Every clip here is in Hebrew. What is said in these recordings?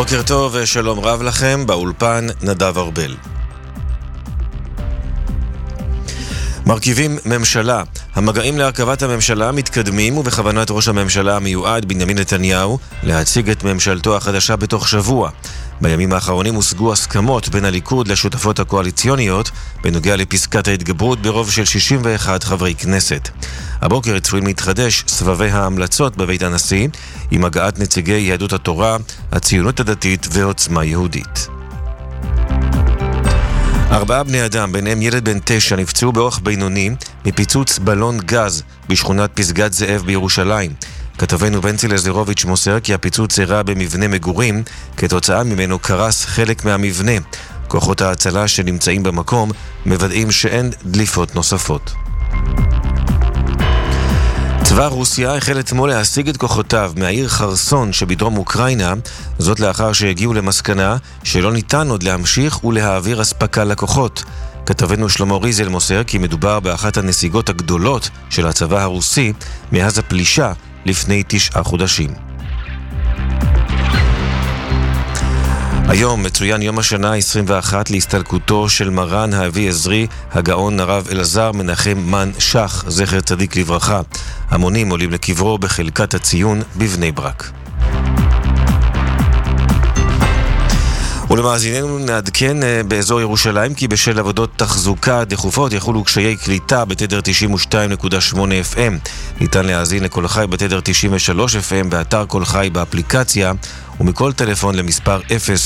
בוקר טוב ושלום רב לכם, באולפן נדב ארבל. מרכיבים ממשלה. המגעים להרכבת הממשלה מתקדמים ובכוונת ראש הממשלה המיועד בנימין נתניהו להציג את ממשלתו החדשה בתוך שבוע. בימים האחרונים הושגו הסכמות בין הליכוד לשותפות הקואליציוניות בנוגע לפסקת ההתגברות ברוב של 61 חברי כנסת. הבוקר צפויים להתחדש סבבי ההמלצות בבית הנשיא עם הגעת נציגי יהדות התורה, הציונות הדתית ועוצמה יהודית. 4 בני אדם, ביניהם ילד בן 9, נפצעו באורח בינוני מפיצוץ בלון גז בשכונת פסגת זאב בירושלים. כתבנו בנצי לזירוביץ' מוסר כי הפיצוץ אירע במבנה מגורים, כתוצאה ממנו קרס חלק מהמבנה. כוחות ההצלה שנמצאים במקום מוודאים שאין דליפות נוספות. צבא רוסיה החל אתמול להשיג את כוחותיו מהעיר חרסון שבדרום אוקראינה, זאת לאחר שהגיעו למסקנה שלא ניתן עוד להמשיך ולהעביר אספקה לכוחות. כתבנו שלמה ריזל מוסר כי מדובר באחת הנסיגות הגדולות של הצבא הרוסי מאז הפלישה לפני 9 חודשים. היום מצוין יום השנה 21 להסתלקותו של מרן האבי עזרי, הגאון הרב אלעזר מנחם מן שח, זכר צדיק לברכה. המונים עולים לקברו בחלקת הציון בבני ברק. ולמאזיננו נעדכן באזור ירושלים כי בשל עבודות תחזוקה דחופות יחולו קשיי קליטה בתדר 92.8 FM. ניתן להאזין לכל חי בתדר 93 FM באתר כל חי באפליקציה ומכל טלפון למספר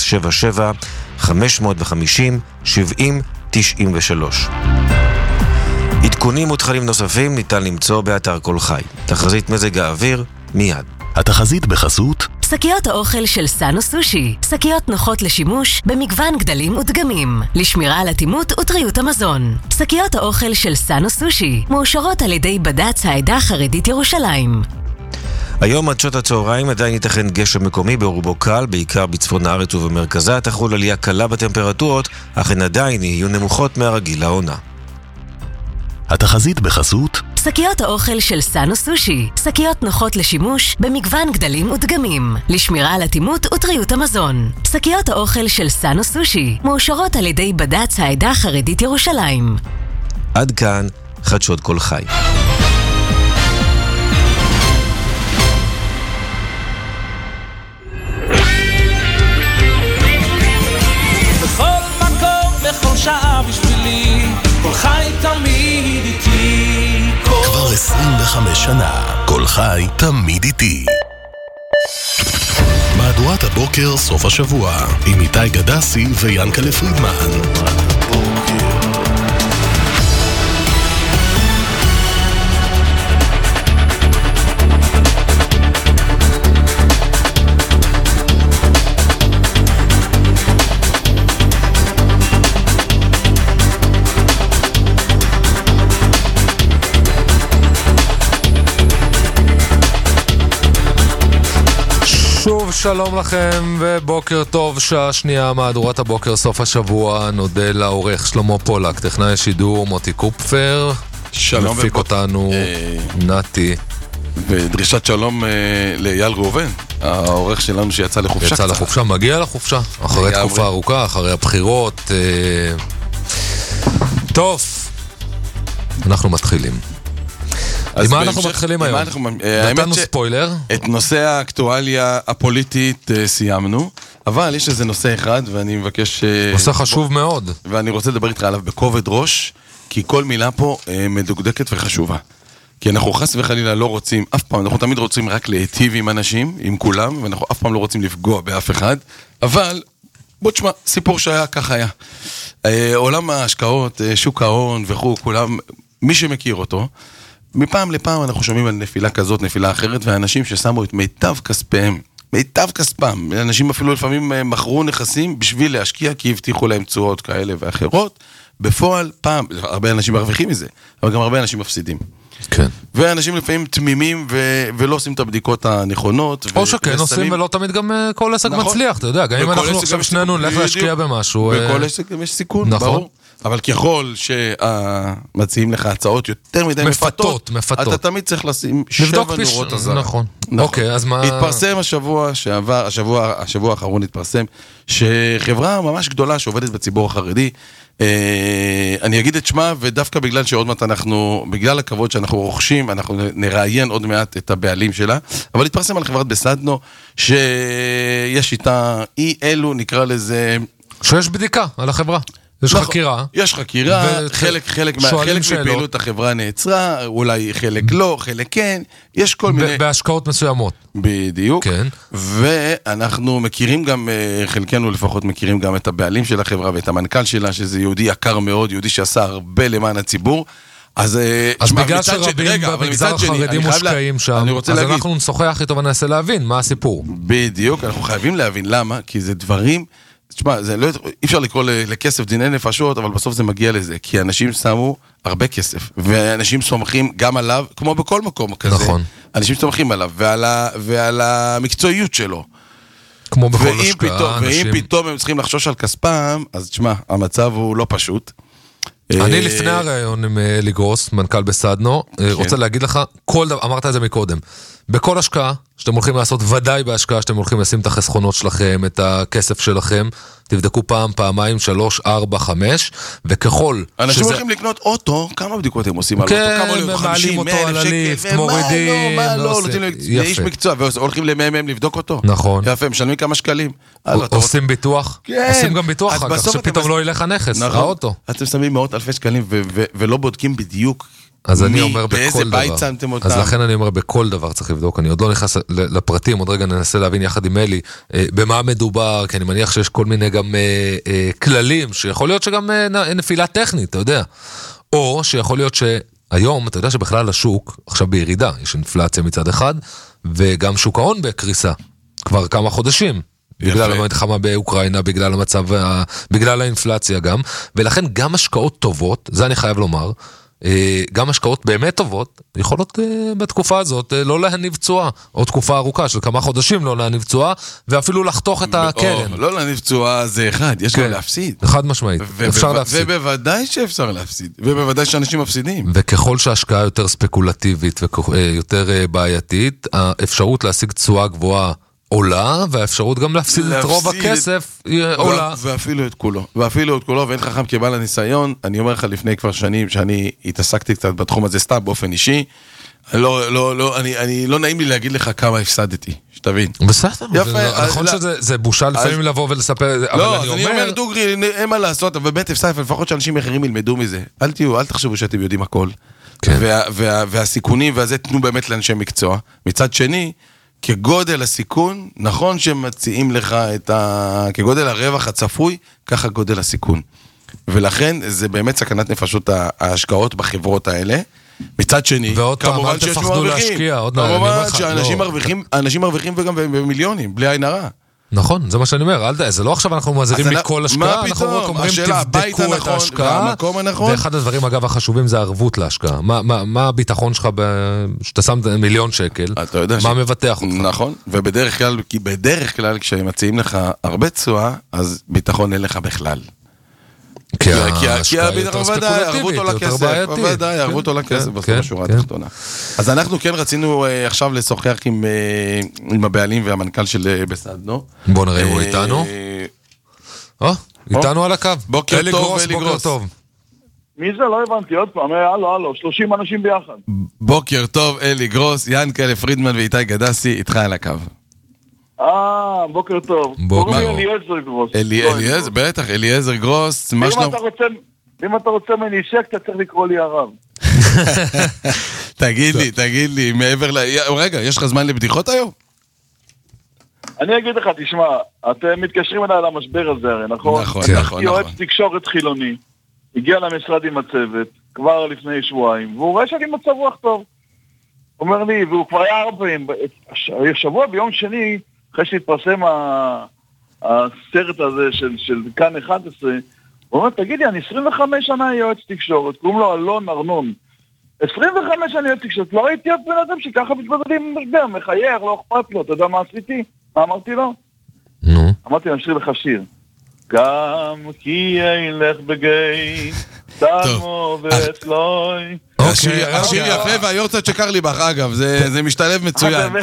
077-550-70-93. עדכונים ותכנים נוספים ניתן למצוא באתר כל חי. תחזית מזג האוויר מיד. התחזית בחסות שקיות האוכל של סאנו סושי, שקיות נוחות לשימוש במגוון גדלים ודגמים, לשמירה על אטימות וטריות המזון. שקיות האוכל של סאנו סושי מאושרות על ידי בד"ץ העדה החרדית ירושלים. היום עד שעות הצהריים עדיין ייתכן גשם מקומי ברובו קל, בעיקר בצפון הארץ ובמרכזה. תחול עלייה קלה בטמפרטורות, אך הן עדיין יהיו נמוכות מהרגיל לעונה. התחזית בחסות שקיות האוכל של סאנו סושי, שקיות נוחות לשימוש במגוון גדלים ודגמים, לשמירה על אטימות וטריות המזון. שקיות האוכל של סאנו סושי מאושרות על ידי בד"ץ העדה החרדית ירושלים. עד כאן חדשות כל חי. בכל מקום, בכל שעה בשבילי, כל חי תמיד איתי. כבר 25 שנה, כל חי תמיד איתי. מהדורת הבוקר סוף השבוע עם איתי גדסי ויאנקלה פרידמן. שוב שלום לכם ובוקר טוב, שעה שנייה, מהדורת הבוקר סוף השבוע. נודה לעורך שלמה פולק, טכנאי השידור מוטי קופפר, שלום מפיק אותנו נתי, ודרישת שלום לאייל ראובן, העורך שלנו שיצא לחופשה. יצא לחופשה, מגיע לחופשה אחרי תקופה ארוכה, אחרי הבחירות. טוב, אנחנו מתחילים. עם מה אנחנו מתחילים היום? נתנו ספוילר. את נושא האקטואליה הפוליטית סיימנו, אבל יש איזה נושא אחד ואני מבקש... נושא חשוב מאוד. ואני רוצה לדבר איתך עליו בכובד ראש, כי כל מילה פה מדוקדקת וחשובה. כי אנחנו חס וחלילה לא רוצים, אף פעם, אנחנו תמיד רוצים רק להיטיב עם אנשים, עם כולם, ואנחנו אף פעם לא רוצים לפגוע באף אחד, אבל בוא תשמע, סיפור שהיה, כך היה. עולם ההשקעות, שוק ההון וכו', כולם, מי שמכיר אותו, מפעם לפעם אנחנו שומעים על נפילה כזאת, נפילה אחרת, ואנשים ששמו את מיטב כספם, אנשים אפילו לפעמים מכרו נכסים בשביל להשקיע, כי הבטיחו להם תשואות כאלה ואחרות. בפועל, פעם, הרבה אנשים מרוויחים מזה, אבל גם הרבה אנשים מפסידים. כן. ואנשים לפעמים תמימים ולא עושים את הבדיקות הנכונות. או שכן עושים ולא תמיד גם כל עסק מצליח, אתה יודע, גם אם אנחנו עכשיו שנינו נלך להשקיע במשהו. בכל עסק יש סיכון, ברור. אבל ככל שמציעים לך הצעות יותר מדי מפתות, אתה תמיד צריך לשים 7 נורות אזהרה. נכון. אוקיי, אז מה... התפרסם השבוע האחרון התפרסם, שחברה ממש גדולה שעובדת בציבור החרדי, אני אגיד את שמה, ודווקא בגלל שעוד מעט בגלל הכבוד שאנחנו רוכשים, אנחנו נראיין עוד מעט את הבעלים שלה, אבל התפרסם על חברת בסדנו, שיש איתה אלו, נקרא לזה... שיש בדיקה על החברה. יש חקירה. יש חקירה, חלק מפעילות החברה נעצרה, אולי חלק לא, חלק כן, יש כל מיני... בהשקעות מסוימות. בדיוק. כן. ואנחנו מכירים גם, חלקנו לפחות מכירים גם את הבעלים של החברה ואת המנכ"ל שלה, שזה יהודי יקר מאוד, יהודי שעשה הרבה למען הציבור. אז בגלל שרבים במגזר החרדי מושקעים שם, אז אנחנו נשוחח איתו וננסה להבין מה הסיפור. בדיוק, אנחנו חייבים להבין למה, כי זה דברים... תשמע, אי אפשר לקרוא לכסף דיני נפשות, אבל בסוף זה מגיע לזה, כי אנשים שמו הרבה כסף, ואנשים סומכים גם עליו, כמו בכל מקום כזה, נכון. אנשים סומכים עליו, ועל המקצועיות שלו. כמו בכל השקעה, ואם פתאום הם צריכים לחשוש על כספם, אז תשמע, המצב הוא לא פשוט. אני לפני הרעיון עם אלי גרוס, מנכ"ל בסדנו, רוצה להגיד לך, אמרת את זה מקודם, בכל השקעה שאתם הולכים לעשות, ודאי בהשקעה שאתם הולכים לשים את החסכונות שלכם, את הכסף שלכם, תבדקו פעם, פעמיים, 3, 4, 5, וככל אנשים הולכים לקנות אוטו, כמה בדיקות הם עושים על אוטו? כמה 50, 100,000 שקל, מורידים, ומה לא, זה איש מקצוע, והולכים לממם לבדוק אותו. נכון. יפה, משלמים כמה שקלים. עושים ביטוח? עושים גם ביטוח אחר כך, שפתאום לא ילך הנכס, האוטו. אתם שמים מאות אלפי שקלים, ולא בודקים בדיוק אז אני אומר באיזה בית שמתם אותם. אז לכן אני אומר בכל דבר צריך לבדוק, אני עוד לא נכנס לפרטים, עוד רגע ננסה להבין יחד עם אלי במה מדובר, כי אני מניח שיש כל מיני גם כללים, שיכול להיות שגם נפילה טכנית, אתה יודע, או שיכול להיות שהיום, אתה יודע שבכלל השוק, עכשיו בירידה, יש אינפלציה מצד אחד, וגם שוק ההון בקריסה, כבר כמה חודשים, בגלל המלחמה באוקראינה, בגלל המצב, בגלל האינפלציה גם, ולכן גם השקעות טובות, זה אני חייב לומר, גם השקעות באמת טובות יכולות בתקופה הזאת לא להניב תשואה, או תקופה ארוכה של כמה חודשים לא להניב תשואה, ואפילו לחתוך את הקרן. לא להניב תשואה זה אחד, יש לו להפסיד. חד משמעית, אפשר להפסיד. ובוודאי שאפשר להפסיד, ובוודאי שאנשים מפסידים. וככל שההשקעה יותר ספקולטיבית ויותר בעייתית, האפשרות להשיג תשואה גבוהה עולה, והאפשרות גם להפסיד את רוב הכסף עולה. ואפילו את כולו, ואין חכם כבעל הניסיון. אני אומר לך לפני כבר שנים, שאני התעסקתי קצת בתחום הזה סתם באופן אישי, לא נעים לי להגיד לך כמה הפסדתי, שתבין. בסדר, נכון שזה בושה לפעמים לבוא ולספר, לא, אז אני אומר דוגרי, אין מה לעשות, אבל באמת הפסד, לפחות שאנשים אחרים ילמדו מזה. אל תחשבו שאתם יודעים הכל. והסיכונים והזה תנו באמת לאנשי מקצוע. מצד שני, כגודל הסיכון, נכון שמציעים לך כגודל הרווח הצפוי, ככה גודל הסיכון. ולכן זה באמת סכנת נפשות ההשקעות בחברות האלה. מצד שני, כמובן שיש מרוויחים. כמובן שאנשים מרוויחים וגם במיליונים, בלי עין הרע. נכון, זה מה שאני אומר, זה לא עכשיו אנחנו מזהירים מכל השקעה, אנחנו רק אומרים תבדקו את ההשקעה, ואחד הדברים אגב החשובים זה הערבות להשקעה, מה הביטחון שלך שאתה שם מיליון שקל, מה מבטח אותך. נכון, ובדרך כלל כשהם מציעים לך הרבה תשואה, אז ביטחון אין לך בכלל. כי הביטחון ודאי, ערבות עולה כסף, ודאי, ערבות עולה כסף בסוף השורה התחתונה. אז אנחנו כן רצינו עכשיו לשוחח עם הבעלים והמנכ"ל של בסדנו. בוא נראה אם הוא איתנו. איתנו על הקו. בוקר טוב, אלי גרוס. מי זה? לא הבנתי, עוד פעם, הלו, 30 אנשים ביחד. בוקר טוב, אלי גרוס, ינקלה פרידמן ואיתי גדסי, איתך על הקו. בוקר טוב. קוראים לי אליעזר גרוס. אליעזר, בטח, אליעזר גרוס. אם אתה רוצה מנישק, אתה צריך לקרוא לי הרב. תגיד לי, מעבר רגע, יש לך זמן לבדיחות היום? אני אגיד לך, תשמע, אתם מתקשרים אליי על המשבר הזה הרי, נכון? נכון. יועץ תקשורת חילוני, הגיע למשרד עם הצוות, כבר לפני שבועיים, והוא רואה שאני מצב רוח טוב. אומר לי, והוא כבר היה הרבה, שבוע ביום שני, אחרי שהתפרסם הסרט הזה של כאן 11, הוא אומר, תגידי, אני 25 שנה יועץ תקשורת, קוראים לו אלון ארנון. 25 שנה יועץ תקשורת, לא ראיתי עוד בן אדם שככה מתבדלים עם משבר, מחייך, לא אכפת לו, אתה יודע מה עשיתי? מה אמרתי לו? אמרתי, אני אשאיר לך שיר. גם כי ילך בגיא, תמו ואצלוי. השיר יפה והיורצייט של קרליבך, אגב, זה משתלב מצוין.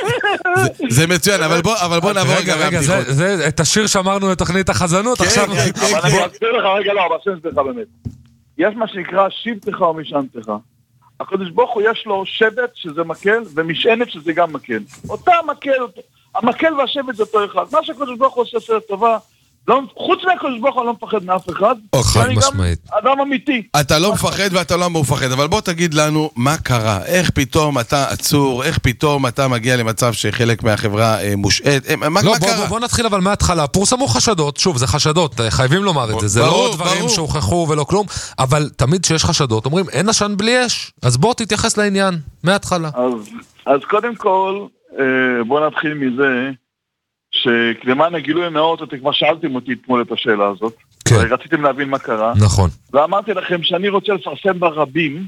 זה מצוין, אבל בוא נעבור רגע. את השיר שמרנו לתוכנית החזנות, עכשיו... אבל אני אסביר לך רגע, לא, אבל אסביר לך באמת. יש מה שנקרא שבטך או משענתך. הקדוש ברוך הוא יש לו שבט שזה מקל, ומשענת שזה גם מקל. אותה מקל, המקל והשבט זה אותו אחד. מה שהקדוש ברוך הוא עושה סרט טובה, חוץ מהקדוש ברוך הוא לא מפחד מאף אחד. חד משמעית. אדם אמיתי. אתה לא מפחד ואתה לא מפחד, אבל בוא תגיד לנו מה קרה, איך פתאום אתה עצור, איך פתאום אתה מגיע למצב שחלק מהחברה מושעת, מה קרה? בוא נתחיל אבל מההתחלה, פורסמו חשדות, שוב זה חשדות, חייבים לומר את זה, זה לא דברים שהוכחו ולא כלום, אבל תמיד שיש חשדות, אומרים אין עשן בלי אש, אז בוא תתייחס לעניין, מההתחלה. אז קודם כל, בוא נתחיל מזה, שלמען הגילוי הנאות, אתם כבר שאלתם אותי אתמול את השאלה הזאת. כן. רציתם להבין מה קרה. נכון. ואמרתי לכם שאני רוצה לפרסם ברבים,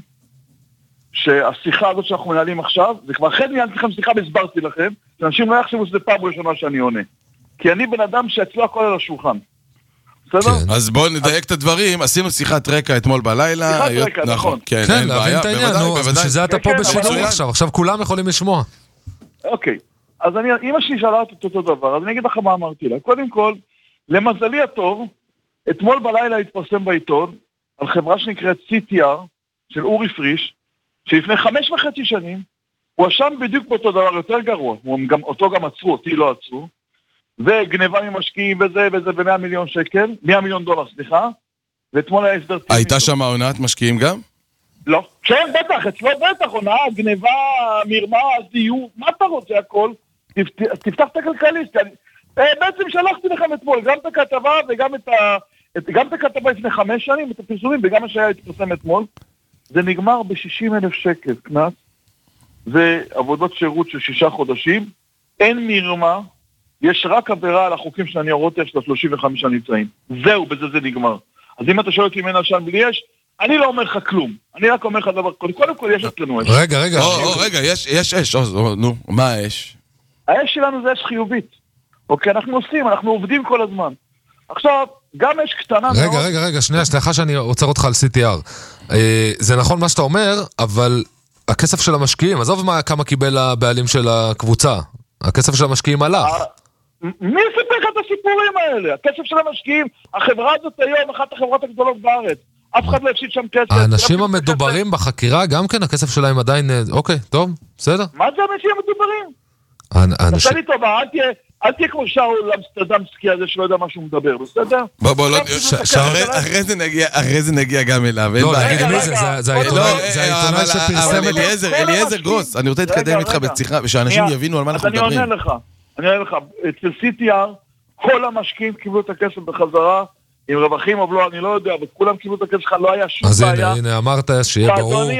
שהשיחה הזאת שאנחנו מנהלים עכשיו, זה כבר אחרי ניהלתי לכם שיחה והסברתי לכם, שאנשים לא יחשבו שזה פעם ראשונה שאני עונה. כי אני בן אדם שאצלו הכל על השולחן. בסדר? כן. אז בואו נדייק את הדברים, עשינו שיחת רקע אתמול בלילה. שיחת רקע, נכון. כן, אין בעיה. את העניין, שזה אתה פה בשידור עכשיו כולם יכולים לשמוע. אוקיי. אז אמא שלי שאלה את אותו דבר, אז אני אגיד לך מה אמרתי לה. קודם כל, למזלי הטוב, אתמול בלילה התפרסם בעיתון, על חברה שנקראת CTR, של אורי פריש, שלפני 5.5 שנים, הוא אשם בדיוק באותו דבר יותר גרוע, אותו גם עצרו, אותי לא עצרו, וגניבה ממשקיעים וזה ב$100 מיליון, $100 מיליון, סליחה, ואתמול היה הסדר... הייתה שם עונת משקיעים גם? לא. כן, בטח, אצלו בטח, עונה, גניבה, מרמה, זיוף, מה אתה רוצה הכל? תפתח את הכלכליסט. בעצם שלחתי לכם אתמול, גם את הכתבה וגם את הכתבה לפני 5 שנים, את הפרסומים, וגם מה שהיה התפרסם אתמול. זה נגמר ב$60,000 קנס, ועבודות שירות של 6 חודשים, אין מרמה, יש רק עבירה על החוקים של הניירות ערך של 35 נמצאים. זהו, בזה זה נגמר. אז אם אתה שואל אותי אם אין עשן בלי אש, אני לא אומר לך כלום. אני רק אומר לך דבר, קודם כל יש אצלנו אש. רגע, יש אש, נו, מה האש? האש שלנו זה אש חיובית. אוקיי, אנחנו עובדים כל הזמן. עכשיו, גם אש קטנה מאוד... רגע, שנייה, סליחה שאני עוצר אותך על CTR. זה נכון מה שאתה אומר, אבל הכסף של המשקיעים, עזוב כמה קיבל הבעלים של הקבוצה, הכסף של המשקיעים עלה. מי סיפר לך את הסיפורים האלה? הכסף של המשקיעים, החברה הזאת היום, אחת החברות הגדולות בארץ. אף אחד לא הפסיד שם כסף. האנשים המדוברים בחקירה, גם כן, הכסף שלהם עדיין... אוקיי, טוב, בסדר. מה זה האנשים המדוברים? תעשה לי טובה, אל תהיה כמו שאול אמסטרדמסקי הזה שלא יודע מה שהוא מדבר, בסדר? בוא, אחרי זה נגיע גם אליו. לא, נגיד מי זה, זה העיתונאי שפרסם את... אליעזר גרוס, אני רוצה להתקדם איתך בשיחה, ושאנשים יבינו על מה אנחנו מדברים. אני עונה לך, אצל CTR, כל המשקיעים קיבלו את הכסף בחזרה, עם רווחים או לא, אני לא יודע, אבל כולם קיבלו את הכסף שלך, לא היה שום בעיה. אז הנה, אמרת שיהיה ברור. אדוני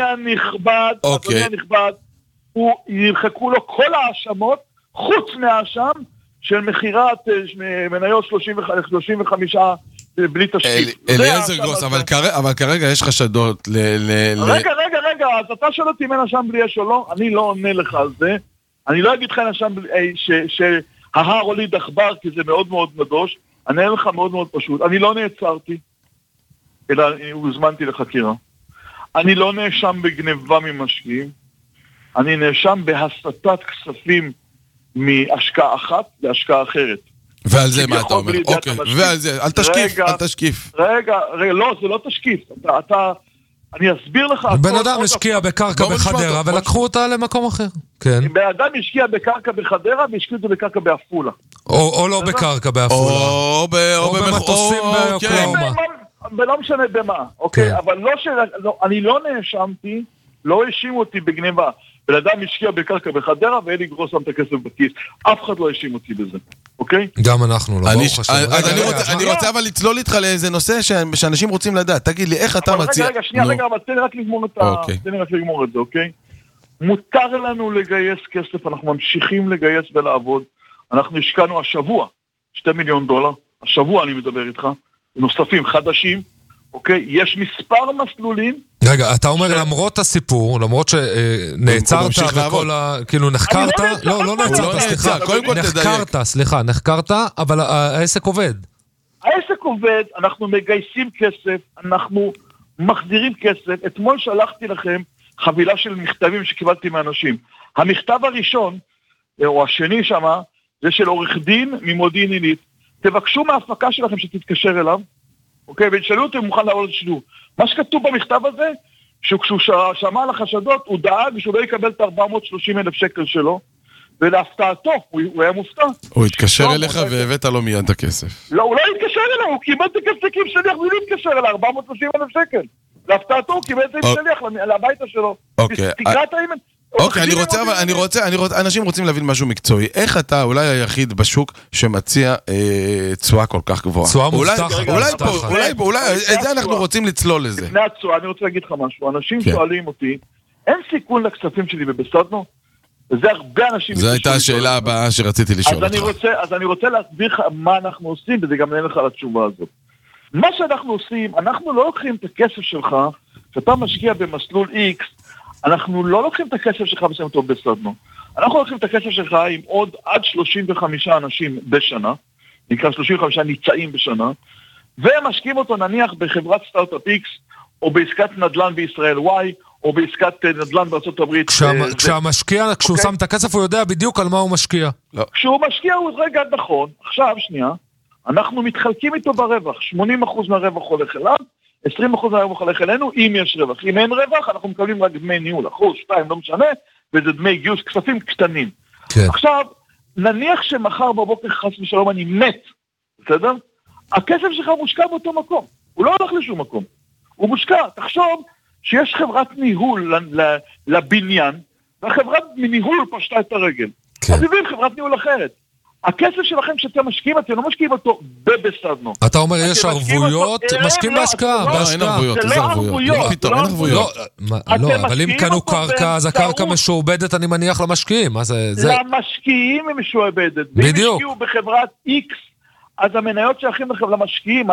הנכבד, הוא ירחקו לו כל האשמות, חוץ מהאשם של מחירת מניות 35 בלי תשקיף. אליעזר גרוס, אבל כרגע יש חשדות רגע, אז אתה שואל אותי אם אין אשם בלי אש או לא, אני לא עונה לך על זה, אני לא אגיד לך אין אשם שההר הוליד עכבר, כי זה מאוד מאוד נדוש, אני אענה לך מאוד מאוד פשוט, אני לא נעצרתי, אלא הוזמנתי לחקירה, אני לא נאשם בגניבה ממשקיעים, אני נאשם בהסטת כספים מהשקעה אחת להשקעה אחרת. ועל זה מה אתה אומר? אוקיי, ועל זה, אל תשקיף. רגע, לא, זה לא תשקיף. אני אסביר לך... בן אדם השקיע בקרקע בחדרה ולקחו אותה למקום אחר. כן. בן אדם השקיע בקרקע בחדרה והשקיע אותה בקרקע באפולה. או לא בקרקע באפולה. או במטוסים באוקלאומה. ולא משנה במה, אוקיי? אבל אני לא נאשמתי, לא האשימו אותי בגניבה. בן אדם השקיע בקרקע בחדרה ואלי גרוס שם את הכסף בכיס. אף אחד לא האשים אותי בזה, אוקיי? גם אנחנו לא. אני רוצה אבל לצלול איתך לאיזה נושא שאנשים רוצים לדעת. תגיד לי, איך אתה מציע... רגע, אבל תן לי רק לגמור את זה, אוקיי? מותר לנו לגייס כסף, אנחנו ממשיכים לגייס ולעבוד. אנחנו השקענו השבוע $2 מיליון, השבוע אני מדבר איתך, נוספים חדשים, אוקיי? יש מספר מסלולים. רגע, אתה אומר למרות הסיפור, למרות שנעצרת וכל כאילו נחקרת, לא נעצרת, סליחה, נחקרת, אבל העסק עובד. העסק עובד, אנחנו מגייסים כסף, אנחנו מחזירים כסף. אתמול שלחתי לכם חבילה של מכתבים שקיבלתי מאנשים. המכתב הראשון, או השני שמה, זה של עורך דין ממודיעין עילית. תבקשו מההפקה שלכם שתתקשר אליו, אוקיי? ותשאלו אותי אם מוכן לעבוד לשידור. מה שכתוב במכתב הזה, שכשהוא שמע על החשדות, הוא דאג שהוא לא יקבל את 430,000 שקל שלו, ולהפתעתו, הוא היה מופתע. הוא התקשר אליך והבאת לו מיד את הכסף. לא, הוא לא התקשר אליו, הוא קיבל את הכספים שליח, הוא לא התקשר אליו, 430,000 שקל. להפתעתו, הוא קיבל את שליח לביתה שלו. תקרא את האימן. אוקיי, אני רוצה, אנשים רוצים להבין משהו מקצועי. איך אתה אולי היחיד בשוק שמציע צועה כל כך גבוהה? צועה מובטחת. אולי, את זה אנחנו רוצים לצלול לזה. לפני הצועה, אני רוצה להגיד לך משהו. אנשים שואלים אותי, אין סיכון לכספים שלי בבסדנו? וזה הרבה אנשים... זו הייתה השאלה הבאה שרציתי לשאול אותך. אז אני רוצה להסביר לך מה אנחנו עושים, וזה גם נהיה לך לתשובה הזאת. מה שאנחנו עושים, אנחנו לא לוקחים את הכסף שלך, שאתה משקיע במסלול X, אנחנו לא לוקחים את הכסף שלך ושמים אותו בסדנו. אנחנו לוקחים את הכסף שלך עם עוד עד 35 אנשים בשנה, נקרא 35 ניצאים בשנה, ומשקיעים אותו נניח בחברת סטארט-אפ X, או בעסקת נדל"ן בישראל Y, או בעסקת נדל"ן בארצות הברית. כשהמשקיע, כשהוא שם את הכסף, הוא יודע בדיוק על מה הוא משקיע. כשהוא משקיע הוא רגע נכון. עכשיו, שנייה, אנחנו מתחלקים איתו ברווח. 80% מהרווח הולך אליו, 20% מהרווח הולך אלינו, אם יש רווח. אם אין רווח, אנחנו מקבלים רק דמי ניהול. 1%, 2%, לא משנה, וזה דמי גיוס, כספים קטנים. כן. עכשיו, נניח שמחר בבוקר חס ושלום אני מת, בסדר? הכסף שלך מושקע באותו מקום. הוא לא הולך לשום מקום. הוא מושקע. תחשוב שיש חברת ניהול לבניין, והחברת ניהול פשטה את הרגל. כן. אז הביאים חברת ניהול אחרת. הכסף שלכם שאתם משקיעים, אתם לא משקיעים אותו בבסדנו. אתה אומר יש ערבויות, משקיעים בהשקעה. אין ערבויות, זה לא ערבויות. לא פתאום, אין ערבויות. לא, אבל אם קנו קרקע, אז הקרקע משועבדת, אני מניח, למשקיעים. למשקיעים היא משועבדת. בדיוק. ואם השקיעו בחברת X, אז המניות שייכים למשקיעים,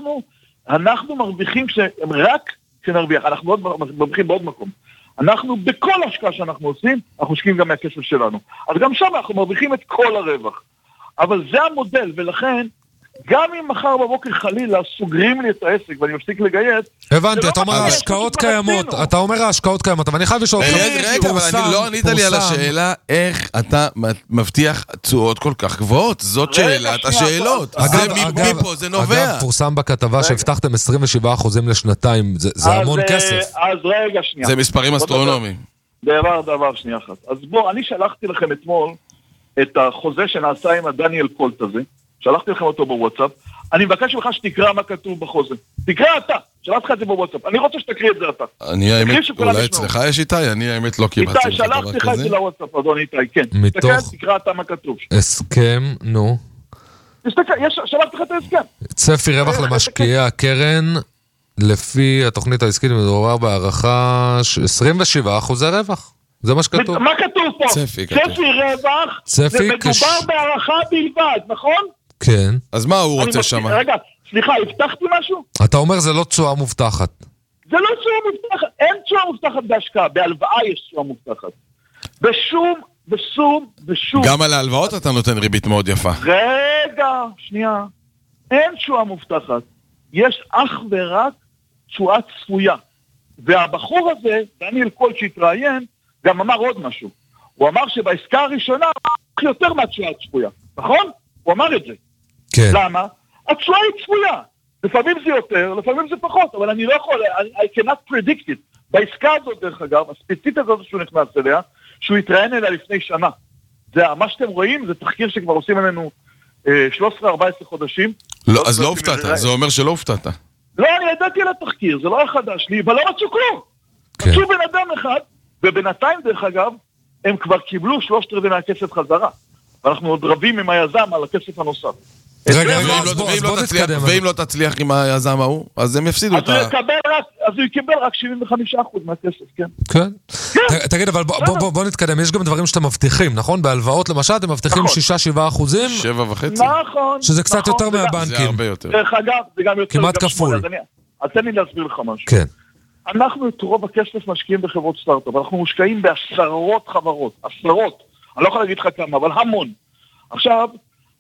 אנחנו מרוויחים רק כשנרוויח, אנחנו מרוויחים בעוד מקום. אנחנו בכל השקעה שאנחנו עושים, אנחנו משקיעים גם מהכסף שלנו. אז גם שם אנחנו מרוויחים את כל הרווח. אבל זה המודל, ולכן, גם אם מחר בבוקר חלילה סוגרים לי את העסק ואני מפסיק לגייס... הבנתי, אתה אומר ההשקעות קיימות, אבל אני חייב לשאול אותך... רגע, אבל אני לא ענית לי על השאלה, איך אתה מבטיח תשואות כל כך גבוהות? זאת שאלת השאלות. מפה זה נובע. אגב, פורסם בכתבה שהבטחתם 27% לשנתיים, זה המון כסף. אז רגע, שנייה. זה מספרים אסטרונומיים. דבר שנייה אחת. אז בוא, אני שלחתי לכם אתמול את החוזה שנעשה עם הדניאל קולט הזה, שלחתי לכם אותו בוואטסאפ, אני מבקש ממך שתקרא מה כתוב בחוזה. תקרא אתה, שלחתי לך את זה בוואטסאפ, אני רוצה שתקריא את זה אתה. אני האמת, אולי אצלך יש איתי, אני האמת לא קיבלתי איתי, שלחתי לך את זה לוואטסאפ, אדון איתי, כן. תקרא אתה מה כתוב. הסכם, נו. שלחתי לך את ההסכם. צפי רווח למשקיעי הקרן, לפי התוכנית העסקית מדובר בהערכה 27% רווח. זה מה שכתוב. מה כתוב פה? צפי רווח, זה מדובר בהערכה בלבד, נכון? כן. אז מה הוא רוצה שם? רגע, סליחה, הבטחתי משהו? אתה אומר זה לא תשואה מובטחת. זה לא תשואה מובטחת, אין תשואה מובטחת בהשקעה, בהלוואה יש תשואה מובטחת. בשום. גם על ההלוואות אתה נותן ריבית מאוד יפה. רגע, שנייה. אין תשואה מובטחת. יש אך ורק תשואה צפויה. והבחור הזה, דניאל קול שהתראיין, גם אמר עוד משהו. הוא אמר שבעסקה הראשונה הוא יותר מהתשואה הצפויה. נכון? הוא אמר את זה. כן. למה? התשואה היא צפויה. לפעמים זה יותר, לפעמים זה פחות, אבל אני לא יכול, I cannot predict it. בעסקה הזאת, דרך אגב, הספציפית הזאת שהוא נכנס אליה, שהוא התראיין אליה לפני שנה. זה, מה שאתם רואים, זה תחקיר שכבר עושים עלינו 13-14 חודשים. לא, אז לא הופתעת, זה אומר שלא הופתעת. לא, אני ידעתי על התחקיר, זה לא היה חדש לי, אבל לא רצו כלום. רצו בן אדם אחד, ובינתיים, דרך אגב, הם כבר קיבלו 3/4 מהכסף חזרה. ואנחנו עוד רבים עם היזם על הכסף הנוסף. רגע, ואם לא תצליח עם היזם ההוא, אז הם יפסידו את ה... אז הוא יקבל רק 75% מהכסף, כן. כן. תגיד, אבל בוא נתקדם, יש גם דברים שאתם מבטיחים, נכון? בהלוואות למשל, אתם מבטיחים 6-7%? 7.5? נכון. שזה קצת יותר מהבנקים. זה הרבה יותר. דרך אגב, זה גם יותר... כמעט כפול. אז תן לי להסביר לך משהו. כן. אנחנו את רוב הכסף משקיעים בחברות סטארט-אפ, אנחנו מושקעים בעשרות חברות, עשרות. אני לא יכול להגיד לך כמה, אבל המון. עכשיו,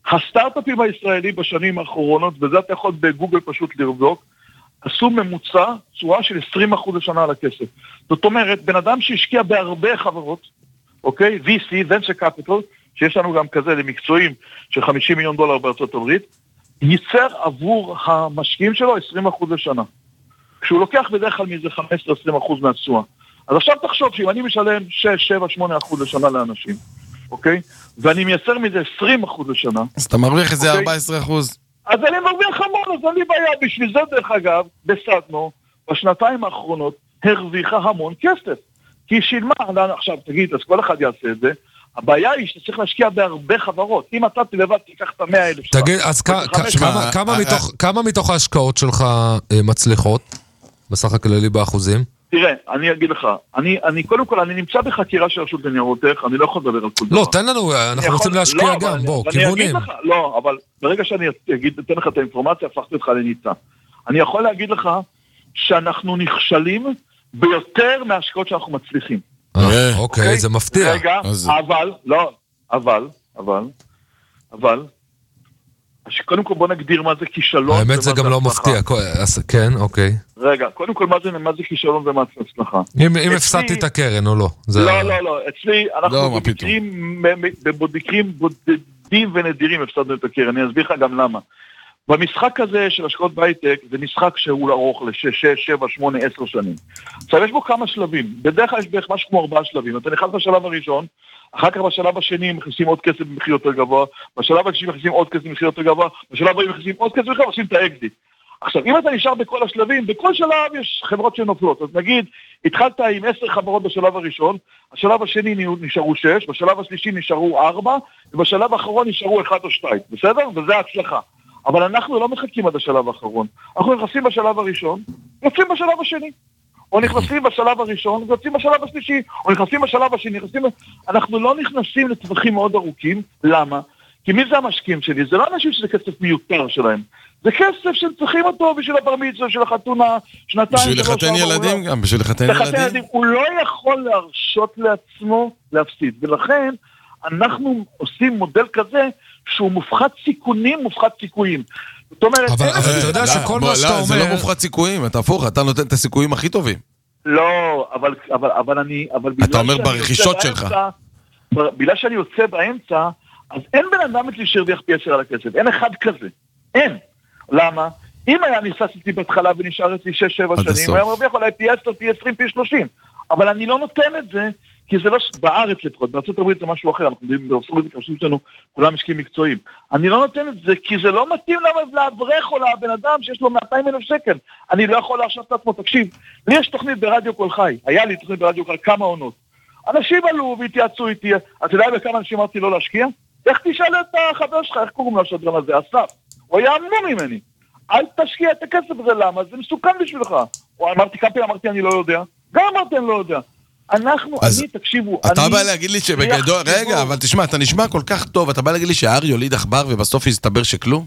הסטארט-אפים הישראלים בשנים האחרונות, וזה אתה יכול בגוגל פשוט לבדוק, עשו ממוצע תשואה של 20% לשנה על הכסף. זאת אומרת, בן אדם שהשקיע בהרבה חברות, אוקיי? VC, Venture Capital, שיש לנו גם כזה למקצועים של $50 מיליון בארצות הברית, ייצר עבור המשקיעים שלו 20% לשנה. כשהוא לוקח בדרך כלל מזה 15-20% מהתשואה. אז עכשיו תחשוב שאם אני משלם 6-7-8% לשנה לאנשים, אוקיי? ואני מייצר מזה 20% לשנה. אז אתה מרוויח איזה 14%. אז אני מרוויח המון, אז אני בעיה. בשביל זה דרך אגב, בסדנו, בשנתיים האחרונות, הרוויחה המון כסף. כי היא שילמה, עכשיו תגיד, אז כל אחד יעשה את זה, הבעיה היא שאתה צריך להשקיע בהרבה חברות. אם אתה לבד תיקח את 100,000 שלך. תגיד, אז כמה מתוך ההשקעות שלך מצליחות? בסך הכללי באחוזים? תראה, אני אגיד לך, קודם כל, אני נמצא בחקירה של רשות לניירות ערך, אני לא יכול לדבר על כל דבר. לא, תן לנו, אנחנו רוצים להשקיע גם, בוא, כיוונים. לא, אבל ברגע שאני אתן לך את האינפורמציה, הפכתי אותך לניצה. אני יכול להגיד לך שאנחנו נכשלים ביותר מההשקעות שאנחנו מצליחים. אוקיי, זה מפתיע. רגע, אבל, קודם כל בוא נגדיר מה זה כישלון. האמת זה גם לא מפתיע, כן, אוקיי. רגע, קודם כל מה זה כישלון ומה זה הצלחה. אם הפסדתי את הקרן או לא. לא, אצלי אנחנו בבודקים בודדים ונדירים הפסדנו את הקרן, אני אסביר לך גם למה. במשחק הזה של השקעות בהייטק, זה משחק שהוא ארוך ל6, 7, 8, 10 שנים. עכשיו יש בו כמה שלבים, בדרך כלל יש בערך משהו כמו 4 שלבים, אתה נכנס בשלב הראשון, אחר כך בשלב השני מכניסים עוד כסף במחיר יותר גבוה, בשלב השני מכניסים עוד כסף במחיר יותר גבוה, בשלב הבא מכניסים עוד כסף במחיר, עושים את האקזיט. עכשיו, אם אתה נשאר בכל השלבים, בכל שלב יש חברות שנופלות. אז נגיד, התחלת עם 10 חברות בשלב הראשון, השלב השני נשארו 6, בשלב השלישי נשארו 4, ובשלב האחרון נשארו 1 או 2, בסדר? וזה ההצלחה. אבל אנחנו לא מחכים עד השלב האחרון. אנחנו נכנסים בשלב הראשון, יוצאים בשלב השני. או נכנסים בשלב הראשון, ויוצאים בשלב השלישי, או נכנסים בשלב השני, אנחנו לא נכנסים לטווחים מאוד ארוכים. למה? כי מי זה המשקיעים שלי? זה לא אנשים שזה כסף מיותר שלהם. זה כסף שהם צריכים אותו בשביל הבר מצווה, בשביל החתונה, שנתיים. בשביל לחתן ילדים גם, בשביל לחתן ילדים. הוא לא יכול להרשות לעצמו להפסיד. ולכן אנחנו עושים מודל כזה שהוא מופחת סיכונים, מופחת סיכויים. זאת אומרת... אבל אתה יודע שכל מה שאתה אומר... זה לא מופחת סיכויים, אתה הפוך, אתה נותן את הסיכויים הכי טובים. לא, אבל אני... אתה אומר ברכישות שלך. בגלל שאני יוצא באמצע, אז אין בן אדם אצלי שהרוויח פי 10 על הכסף, אין אחד כזה, אין. למה? אם היה נכנס איתי בהתחלה ונשאר אצלי 6-7 שנים, הוא היה מרוויח אולי פי 10, פי 20, פי 30. אבל אני לא נותן את זה, כי זה לא בארץ לפחות, בארצות הברית זה משהו אחר, אנחנו יודעים, בארצות הברית חושבים שלנו, כולם משקיעים מקצועיים. אני לא נותן את זה, כי זה לא מתאים לאברך או לבן אדם שיש לו 200,000 שקל. אני לא יכול להרשות את עצמו, תקשיב, לי יש תוכנית ברדיו כל חי, היה לי תוכנית ברדיו כל כמה עונות. אנשים עלו והתייעצו איתי, אתה יודע בכמה אנשים אמרתי לא להשקיע? איך תשאל את החבר שלך, איך קוראים לו השדרן הזה, אסף? הוא היה אמור ממני. אל תשקיע את הכסף הזה, למה? זה מסוכן בשבילך. או אמרתי כמה פעמים, אמרתי אני לא יודע. גם אמרתי אני לא יודע. תקשיבו, אתה בא להגיד לי שבגדול, רגע, אבל תשמע, אתה נשמע כל כך טוב, אתה בא להגיד לי שהאר יוליד עכבר ובסוף יסתבר שכלום?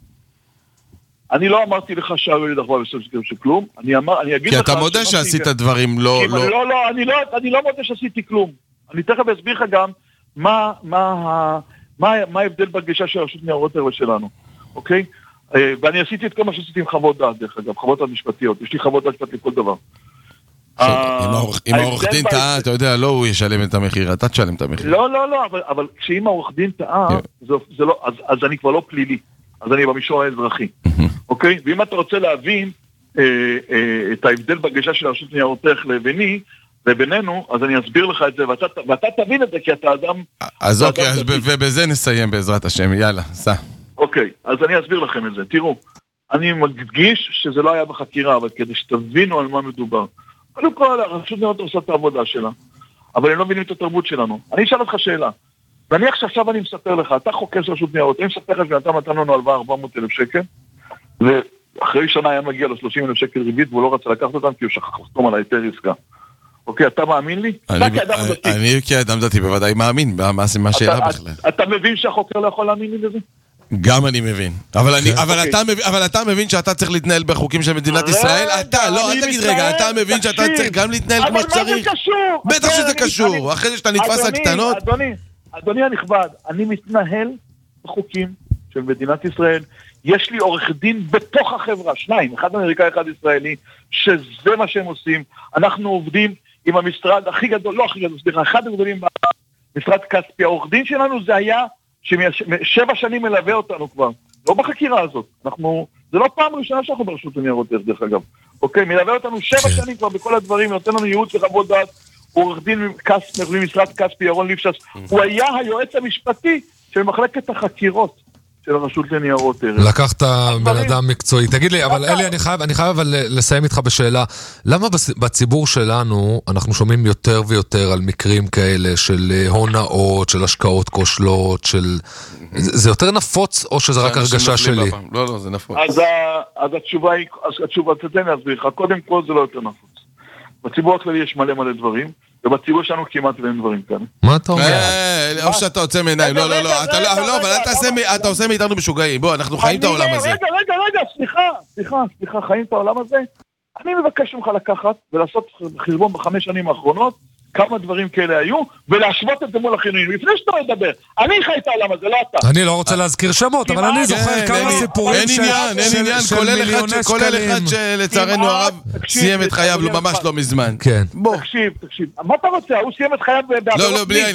אני לא אמרתי לך שהאר יוליד עכבר ובסוף יסתבר שכלום, אני אגיד לך... כי אתה מודה שעשית דברים לא... לא, אני לא מודה שעשיתי כלום. אני תכף אסביר לך גם מה ההבדל בגישה של הרשות ניירות ערך שלנו, אוקיי? ואני עשיתי את כל מה שעשיתי עם חוות דעת, דרך אגב, חוות דעת משפטיות, יש לי חוות דעת משפטית לכל דבר. אם העורך דין טעה, אתה יודע, לא הוא ישלם את המחיר, אתה תשלם את המחיר. לא, אבל כשאם העורך דין טעה, אז אני כבר לא פלילי, אז אני במישור האזרחי, אוקיי? ואם אתה רוצה להבין את ההבדל בגישה של הרשות ניירות ערך לבינינו, אז אני אסביר לך את זה, ואתה תבין את זה, כי אתה אדם... אז אוקיי, ובזה נסיים בעזרת השם, יאללה, סע. אוקיי, אז אני אסביר לכם את זה, תראו, אני מדגיש שזה לא היה בחקירה, אבל כדי שתבינו על מה מדובר. קודם כל, הרשות ניירות עושה את העבודה שלה, אבל הם לא מבינים את התרבות שלנו. אני אשאל אותך שאלה, נניח שעכשיו אני מספר לך, אתה חוקר של רשות ניירות, אני מספר לך שאתה נתן לנו הלוואה 400,000 שקל, ואחרי שנה היה מגיע לו 30,000 שקל ריבית, והוא לא רצה לקחת אותם, כי הוא שכח לחתום על היתר עסקה. אוקיי, אתה מאמין לי? אני כאדם דתי בוודאי מאמין, מה השאלה בכלל? אתה מבין שהחוקר לא יכול להאמין לי לזה? גם אני מבין. אבל אתה מבין שאתה צריך להתנהל בחוקים של מדינת ישראל? אתה, לא, אל תגיד רגע, אתה מבין שאתה צריך גם להתנהל כמו שצריך? אבל מה זה קשור? בטח שזה קשור, אחרי זה שאתה נתפס על קטנות. אדוני הנכבד, אני מתנהל בחוקים של מדינת ישראל. יש לי עורך דין בתוך החברה, 2, אחד אמריקאי, אחד ישראלי, שזה מה שהם עושים. אנחנו עובדים עם המשרד הכי גדול, לא הכי גדול, סליחה, אחד הגדולים במשרד כספי. העורך דין שלנו זה היה, 7 שנים מלווה אותנו כבר, לא בחקירה הזאת. זה לא פעם ראשונה שאנחנו ברשות לניירות ערך, דרך אגב. אוקיי, מלווה אותנו 7 שנים כבר בכל הדברים, נותן לנו ייעוץ וחוות דעת. עורך דין ממשרד כספי, ירון ליפשס, הוא היה היועץ המשפטי של מחלקת החקירות של הרשות לניירות ערך. לקחת בן אדם מקצועי. תגיד לי, אבל אלי, אני חייב לסיים איתך בשאלה, למה בציבור שלנו אנחנו שומעים יותר ויותר על מקרים כאלה של הונאות, של השקעות כושלות, זה יותר נפוץ או שזה רק הרגשה שלי? לא, זה נפוץ. אז התשובה, תתן להסביר לך, קודם כל זה לא יותר נפוץ. בציבור הכללי יש מלא דברים, ובציבור שלנו כמעט אין דברים כאן. מה אתה אומר? או שאתה עוצם עיניים, לא, אבל אתה עושה מאיתנו משוגעים, בוא, אנחנו חיים את העולם הזה. רגע, סליחה, חיים את העולם הזה. אני מבקש ממך לקחת ולעשות חשבון ב5 שנים האחרונות, כמה דברים כאלה היו, ולהשוות את זה מול החילונים. לפני שאתה מדבר, אני חי את העולם הזה, לא אתה. אני לא רוצה להזכיר שמות, אבל אני זוכר כמה סיפורים של מיליוני שקלים. כולל אחד שלצערנו הרב סיים את חייו ממש לא מזמן. כן. תקשיב. מה אתה רוצה? הוא סיים את חייו לא, בלי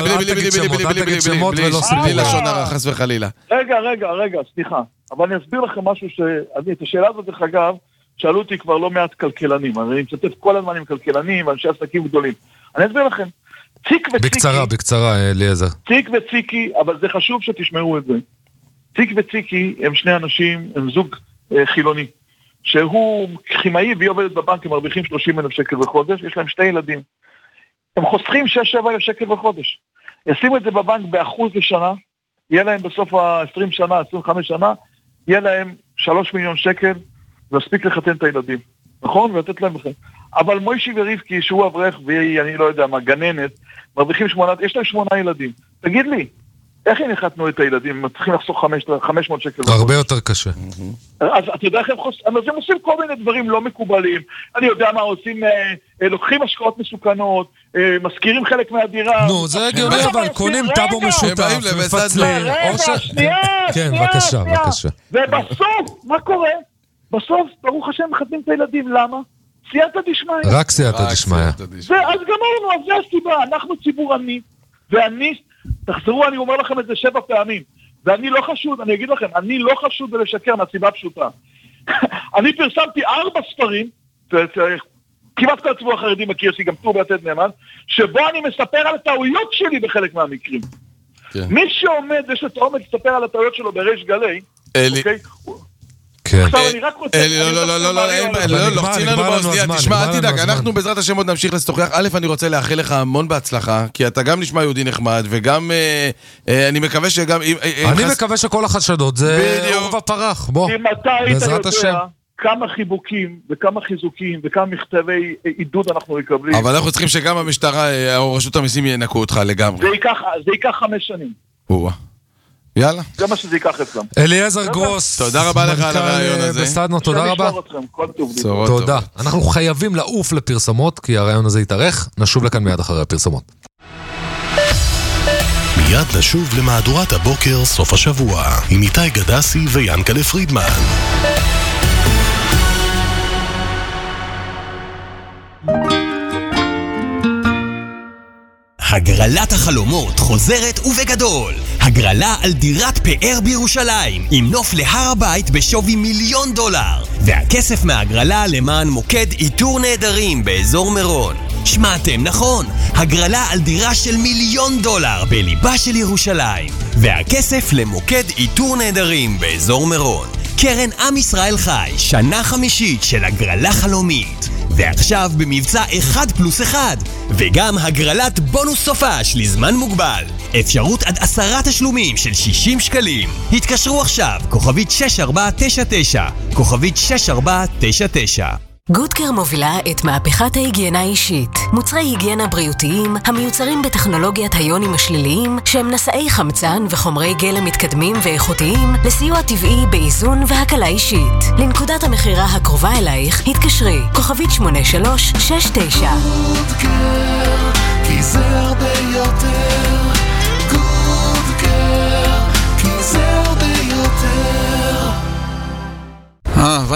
לשון הרע, חס וחלילה. רגע, סליחה. אבל אני אסביר לכם משהו את השאלה הזאת, דרך אגב, שאלו אותי כבר לא מעט כלכלנים, אני מצטט כל הזמן עם כלכלנים ואנשי עסקים גדולים. אני אסביר לכם, ציק וציקי... בקצרה, אליעזר. ציק וציקי, אבל זה חשוב שתשמעו את זה. ציק וציקי הם 2 אנשים, הם זוג חילוני, שהוא כימאי והיא עובדת בבנק, הם מרוויחים 30,000 שקל בחודש, יש להם 2 ילדים. הם חוסכים 6-7 אלף שקל בחודש. ישימו את זה בבנק באחוז לשנה, יהיה להם בסוף ה-20 שנה, 25 שנה, יהיה להם 3 מיליון שקל, להספיק לחתן את הילדים, נכון? ולתת להם לכם. אבל מוישי ורבקי, שהוא אברך, והיא, אני לא יודע מה, גננת, מרוויחים 8, יש להם 8 ילדים. תגיד לי, איך הם יחתנו את הילדים? הם צריכים לחסוך 500 שקל. הרבה יותר קשה. אז אתה יודע איך הם חוסכים? אז הם עושים כל מיני דברים לא מקובלים. אני יודע מה עושים, לוקחים השקעות מסוכנות, מזכירים חלק מהדירה. נו, זה הגיוני, אבל קונים טאבו משותף, מפצלים. שנייה. כן, בבקשה. ובסוף, מה קורה? בסוף, ברוך השם, מחתנים את הילדים, למה? סייעתא דשמיא. רק סייעתא דשמיא. אז גמרנו, אז זה הסיבה, אנחנו ציבור עני, ואני, תחזרו, אני אומר לכם את זה 7 פעמים, ואני לא חשוד, אני אגיד לכם, אני לא חשוד בלשקר מהסיבה פשוטה. אני פרסמתי 4 ספרים, כמעט כל הציבור החרדי מכיר שלי, גם טור ביתד נאמן, שבו אני מספר על הטעויות שלי בחלק מהמקרים. מי שעומד, יש את העומד לספר על הטעויות שלו בריש גלי, אוקיי? לא, לוחצים לנו באוזניה, תשמע, אל תדאג, אנחנו בעזרת השם עוד נמשיך לשוחח. א', אני רוצה לאחל לך המון בהצלחה, כי אתה גם נשמע יהודי נחמד, וגם אני מקווה שגם... אני מקווה שכל החשדות זה עורבא פרח, בוא, בעזרת השם. כמה חיבוקים וכמה חיזוקים וכמה מכתבי עידוד אנחנו מקבלים. אבל אנחנו צריכים שגם המשטרה או רשות המיסים ינקו אותך לגמרי. זה ייקח 5 שנים. יאללה. זה מה שזה ייקח אצלם. אליעזר גרוס, תודה רבה לך על הרעיון הזה. בסדנו, תודה רבה. תודה. אנחנו חייבים לעוף לפרסומות, כי הרעיון הזה יתארך. נשוב לכאן מיד אחרי הפרסומות. מיד נשוב למהדורת הבוקר סוף השבוע, עם איתי גדסי ויאנקלה פרידמן. הגרלת החלומות חוזרת ובגדול. הגרלה על דירת פאר בירושלים, עם נוף להר הבית בשווי $1,000,000. והכסף מהגרלה למען מוקד איתור נהדרים באזור מירון. שמעתם נכון, הגרלה על דירה של $1,000,000 בליבה של ירושלים. והכסף למוקד איתור נהדרים באזור מירון. קרן עם ישראל חי, שנה 5 של הגרלה חלומית. ועכשיו במבצע 1+1, וגם הגרלת בונוס סופש לזמן מוגבל. אפשרות עד 10 תשלומים של 60 שקלים. התקשרו עכשיו, כוכבית 6499, כוכבית 6499. גודקר מובילה את מהפכת ההיגיינה האישית. מוצרי היגיינה בריאותיים המיוצרים בטכנולוגיית היונים השליליים שהם נשאי חמצן וחומרי גלם מתקדמים ואיכותיים לסיוע טבעי באיזון והקלה אישית. לנקודת המחירה הקרובה אלייך התקשרי כוכבית 8369. גודקר, כי זה הרבה יותר. גודקר, כי זה הרבה יותר.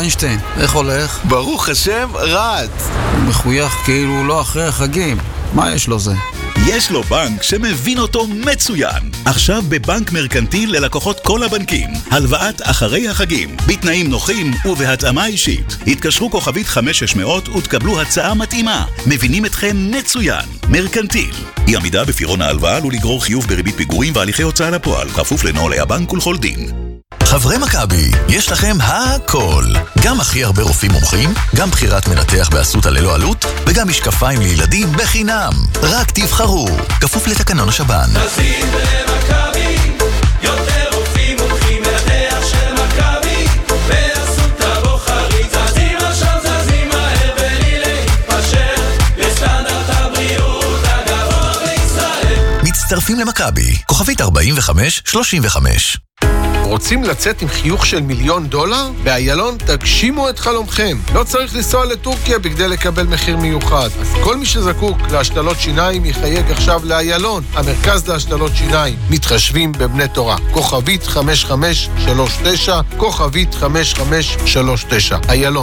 רובינשטיין, איך הולך? ברוך השם, רץ. הוא מחוייך כאילו לא אחרי החגים. מה יש לו זה? יש לו בנק שמבין אותו מצוין. עכשיו בבנק מרקנטיל ללקוחות כל הבנקים. הלוואת אחרי החגים, בתנאים נוחים ובהתאמה אישית. התקשרו כוכבית 5600 ותקבלו הצעה מתאימה. מבינים אתכם מצוין. מרקנטיל. אי עמידה בפירעון ההלוואה עלול לגרור חיוב בריבית פיגורים והליכי הוצאה לפועל, כפוף לנוהלי הבנק ולכל דין. חברי מכבי, יש לכם הכל. גם הכי הרבה רופאים מומחים, גם בחירת מנתח באסותא ללא עלות, וגם משקפיים לילדים בחינם. רק תבחרו, כפוף לתקנון השב"ן. תזין במכבי, יותר רופאים מומחים, מנתח של מכבי, באסותא בוחרים. זזים עכשיו, זזים מהר, בלי להתפשר, לסטנדרט הבריאות הגבוה בישראל. מצטרפים למכבי, כוכבית 4535. רוצים לצאת עם חיוך של $1,000,000? באיילון תגשימו את חלומכם. לא צריך לנסוע לטורקיה בכדי לקבל מחיר מיוחד. אז כל מי שזקוק להשתלות שיניים יחייג עכשיו לאיילון, המרכז להשתלות שיניים. מתחשבים בבני תורה. כוכבית 5539, כוכבית 5539. איילון.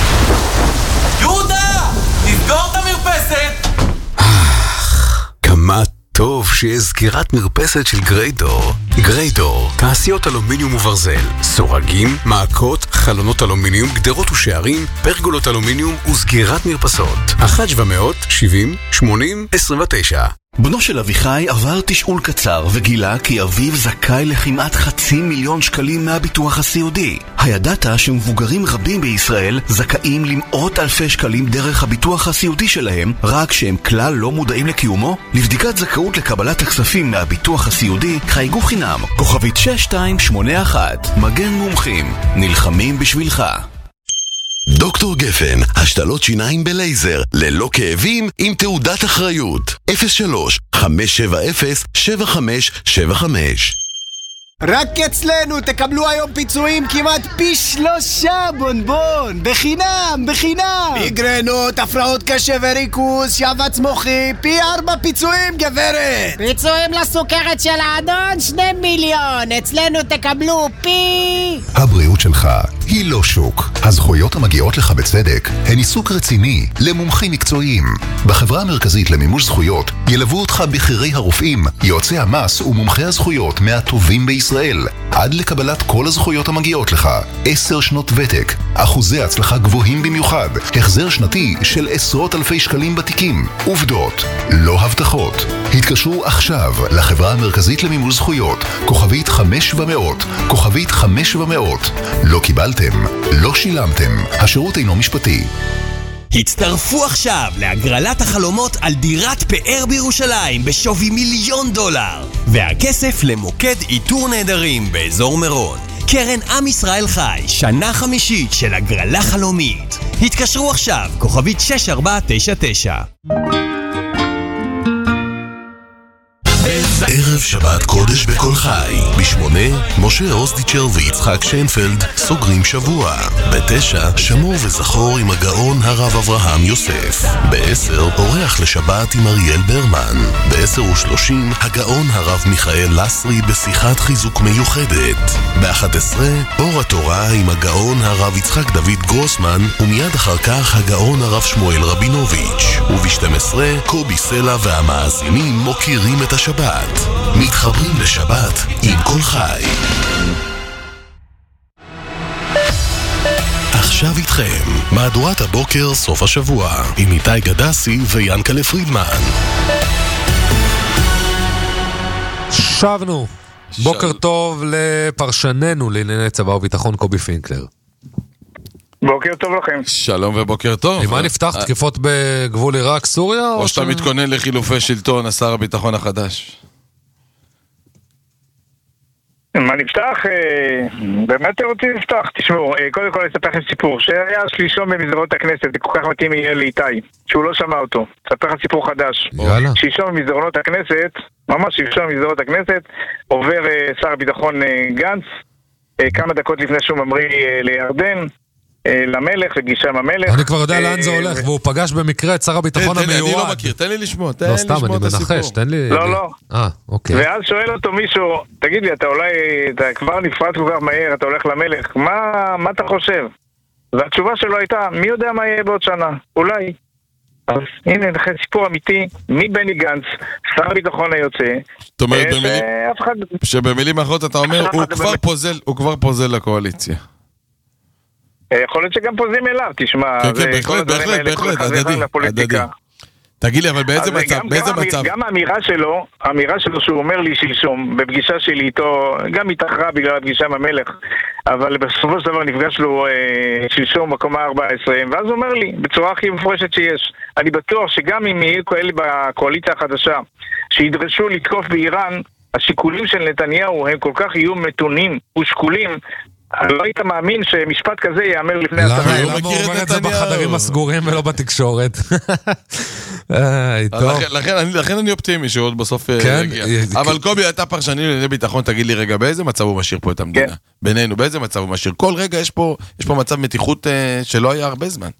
יהודה! תסגור את המרפסת! כמה טוב שיש סגירת מרפסת של גריידור. גריידור, תעשיות אלומיניום וברזל, סורגים, מעקות, חלונות אלומיניום, גדרות ושערים, פרגולות אלומיניום וסגירת מרפסות. 1-700-70-80-29. בנו של אביחי עבר תשאול קצר וגילה כי אביו זכאי לכמעט 500,000 שקלים מהביטוח הסיעודי. הידעת שמבוגרים רבים בישראל זכאים למאות אלפי שקלים דרך הביטוח הסיעודי שלהם, רק שהם כלל לא מודעים לקיומו? לבדיקת זכאות לקבלת הכספים מהביטוח הסיעודי חייגו חינם, כוכבית 6281. מגן מומחים, נלחמים בשבילך. דוקטור גפן, השתלות שיניים בלייזר, ללא כאבים, עם תעודת אחריות. 03-570-7575. רק אצלנו תקבלו היום פיצויים כמעט פי 3 בונבון, בחינם, בחינם. מיגרנות, הפרעות קשב וריכוז, שבץ מוחי, פי 4 פיצויים גברת. פיצויים לסוכרת של האדון 2 מיליון, אצלנו תקבלו פי... הבריאות שלך היא לא שוק. הזכויות המגיעות לך בצדק הן עיסוק רציני למומחים מקצועיים. בחברה המרכזית למימוש זכויות ילוו אותך בחירי הרופאים, יועצי המס ומומחי הזכויות מהטובים בישראל, עד לקבלת כל הזכויות המגיעות לך. 10 שנות ותק, אחוזי הצלחה גבוהים במיוחד, החזר שנתי של עשרות אלפי שקלים בתיקים. עובדות, לא הבטחות. התקשרו עכשיו לחברה המרכזית למימוש זכויות, כוכבית 5700, כוכבית 5700. לא קיבלתם, לא שילמתם. השירות אינו משפטי. הצטרפו עכשיו להגרלת החלומות על דירת פאר בירושלים בשווי $1,000,000, והכסף למוקד איתור נהדרים באזור מירון. קרן עם ישראל חי, שנה 5 של הגרלה חלומית. התקשרו עכשיו, כוכבית 6499. ערב שבת קודש בכל חי. ב8, משה אוסדיצ'ר ויצחק שיינפלד סוגרים שבוע. ב9, שמור וזכור עם הגאון הרב אברהם יוסף. ב10, אורח לשבת עם אריאל ברמן. ב10:30, הגאון הרב מיכאל לסרי בשיחת חיזוק מיוחדת. ב11, אור התורה עם הגאון הרב יצחק דוד גרוסמן, ומיד אחר כך הגאון הרב שמואל רבינוביץ'. וב12, קובי סלע והמאזינים מוקירים את השבת. מתחברים לשבת עם כל חי. עכשיו איתכם, מהדורת הבוקר סוף השבוע, עם איתי גדסי ויאנקלה פרידמן. שבנו. בוקר טוב לפרשננו לענייני צבא וביטחון קובי פינקלר. בוקר טוב לכם. שלום ובוקר טוב. עם מה נפתח? תקיפות בגבול עיראק, סוריה? או שאתה מתכונן לחילופי שלטון, השר הביטחון החדש? מה נפתח? באמת רוצים לפתח. תשמעו, קודם כל אספר לכם סיפור שהיה שלישום במסדרונות הכנסת, זה כל כך מתאים יהיה לאיתי שהוא לא שמע אותו. אספר לכם סיפור חדש. שלישום במסדרונות הכנסת, ממש שלישום במסדרונות הכנסת, עובר שר הביטחון גנץ כמה דקות לפני שהוא ממריא לירדן, למלך, לפגישה עם המלך. אני כבר יודע לאן זה הולך, והוא פגש במקרה את שר הביטחון המיועד. אני לא מכיר, תן לי לשמוע, לא סתם, אני מנחש, תן לי... לא. אוקיי. ואז שואל אותו מישהו, תגיד לי, אתה כבר נפרד כל כך מהר, אתה הולך למלך, מה אתה חושב? והתשובה שלו הייתה, מי יודע מה יהיה בעוד שנה? אולי. אז הנה לכן סיפור אמיתי מבני גנץ, שר הביטחון היוצא. זאת אומרת שבמילים האחרות אתה אומר, הוא כבר פוזל לקואליציה. יכול להיות שגם פוזים אליו, תשמע. כן, בהחלט, הדדי. תגיד לי, אבל באיזה מצב? גם האמירה שלו שהוא אומר לי שלשום, בפגישה שלי איתו, גם התאחרה בגלל הפגישה עם המלך, אבל בסופו של דבר נפגש לו שלשום בקומה 14, ואז הוא אומר לי, בצורה הכי מפורשת שיש, אני בטוח שגם אם יהיו כאלה בקואליציה החדשה, שידרשו לתקוף באיראן, השיקולים של נתניהו הם כל כך יהיו מתונים ושקולים, לא היית מאמין שמשפט כזה יאמר לפני השרים. למה הוא אומר את זה בחדרים הסגורים ולא בתקשורת? לכן אני אופטימי שעוד בסוף יגיע. אבל קובי, אתה פרשני לענייני ביטחון, תגיד לי רגע, באיזה מצב הוא משאיר פה את המדינה? בינינו, באיזה מצב הוא משאיר? כל רגע יש פה מצב מתיחות שלא היה הרבה זמן.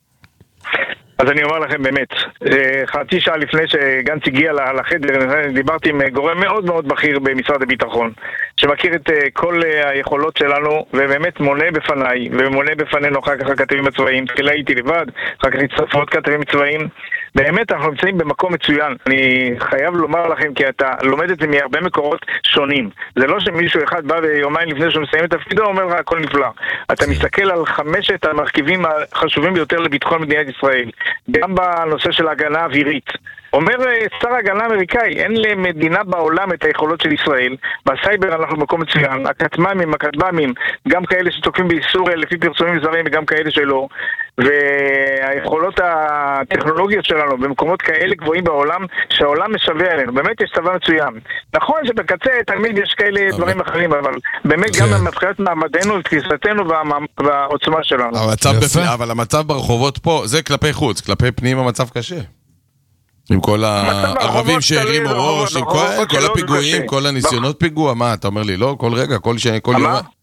אז אני אומר לכם באמת, חצי שעה לפני שגנץ הגיע לחדר, דיברתי עם גורם מאוד מאוד בכיר במשרד הביטחון, שמכיר את כל היכולות שלנו, ובאמת מונה בפניי, ומונה בפנינו אחר כך הכתבים הצבאיים, תחילה הייתי לבד, אחר כך הצטרפו עוד כתבים צבאיים, באמת אנחנו נמצאים במקום מצוין. אני חייב לומר לכם כי אתה לומד את זה מהרבה מקורות שונים. זה לא שמישהו אחד בא ויומיים לפני שהוא מסיים את תפקידו אומר לך הכל נפלא. אתה מסתכל על 5 המרכיבים החשובים ביותר לביטחון מדינת ישראל, גם בנושא של ההגנה האווירית. אומר שר ההגנה האמריקאי, אין למדינה בעולם את היכולות של ישראל. בסייבר אנחנו במקום מצוין, הכטב"מים, גם כאלה שתוקפים באיסור לפי פרסומים זרים וגם כאלה שלא. והיכולות הטכנולוגיות שלנו במקומות כאלה גבוהים בעולם, שהעולם משווה עלינו. באמת יש צבא מצוין. נכון שבקצה תמיד יש כאלה דברים אחרים, אבל באמת גם מבחינת מעמדנו ותפיסתנו והעוצמה שלנו. אבל המצב ברחובות פה, זה כלפי חוץ, כלפי פנים המצב קשה. עם כל הערבים שהרימו ראש, עם כל הפיגועים, כל הניסיונות פיגוע, מה, אתה אומר לי, לא? כל רגע, כל יום.